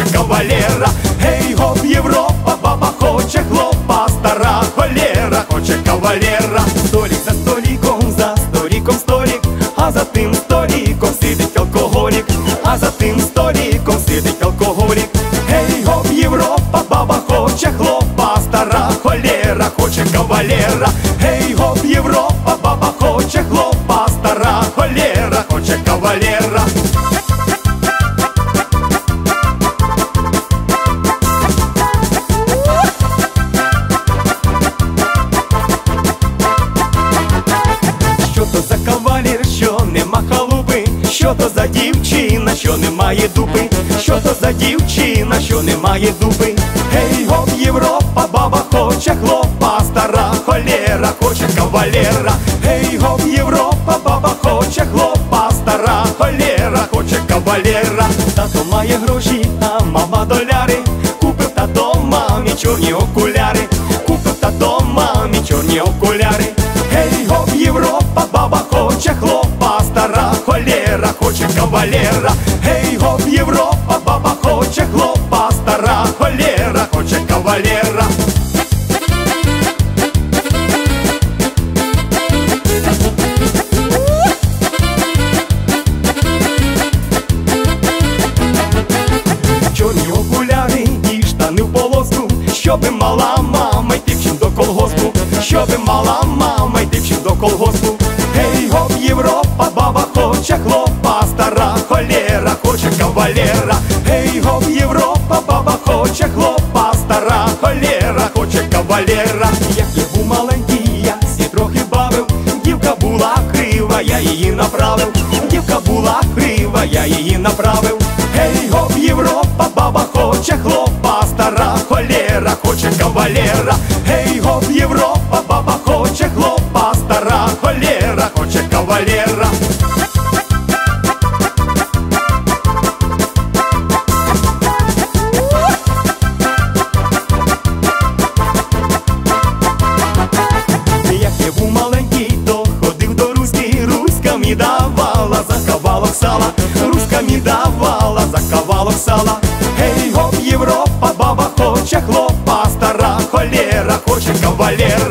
кавалера. Гей, гоп, Європа, баба хоче хлопа, стара холєра хоче кавалера. Столік за століком столік, а за тим століком сидить алкоголік, а за тим століком сидить алкоголік. Гей, гоп, Європа, баба хоче хлопа, стара холєра хоче кавалера. Гей, гоп, Європа, баба хоче хлопа, стара холєра хоче кавалера. Що то за кавалер, що нема халупи? Що то за дівчина, що немає дуби? Що то за дівчина, що немає дуби? Гей, гоп, Європа, баба хоче хлопа, стара холєра хоче кавалера. Гей, гоп, Європа, баба хоче хлопа, стара холєра хоче кавалера. Тато має гроші, а мама доляри. Купив тато мамі чорні окуляри, купив тато мамі чорні окуляри. Гей, гоп, Європа, баба хоче хлопа, стара холєра хоче кавалера. Гей, гоп, Європа, баба хоче хлопа, стара холєра хоче кавалера. Чорні окуляри і штани в полоску, щоби мала мама йти вчим до колгоспу, щоби мала мама йти вчим до колгоспу. Гей, гоп, Європа, баба хоче хлопа, стара холєра хоче кавалера. Гей, гоп, Європа, баба хоче хлопа, стара холєра хоче кавалера. Як я був маленький, я сі трохи бавив, дівка була крива, я її направив, дівка була крива, я її направив. Гей, гоп, Європа, баба хоче хлопа, стара холєра хоче кавалера. Гей, гоп, Європа, баба хоче хлопа, стара холєра хоче кавалера. Як я був маленький, то ходив до Руськи, Руська мені давала за кавалок сала, Руська мені давала за кавалок сала. Гей, гоп, Європа, баба хоче хлопа, стара холєра хоче кавалера.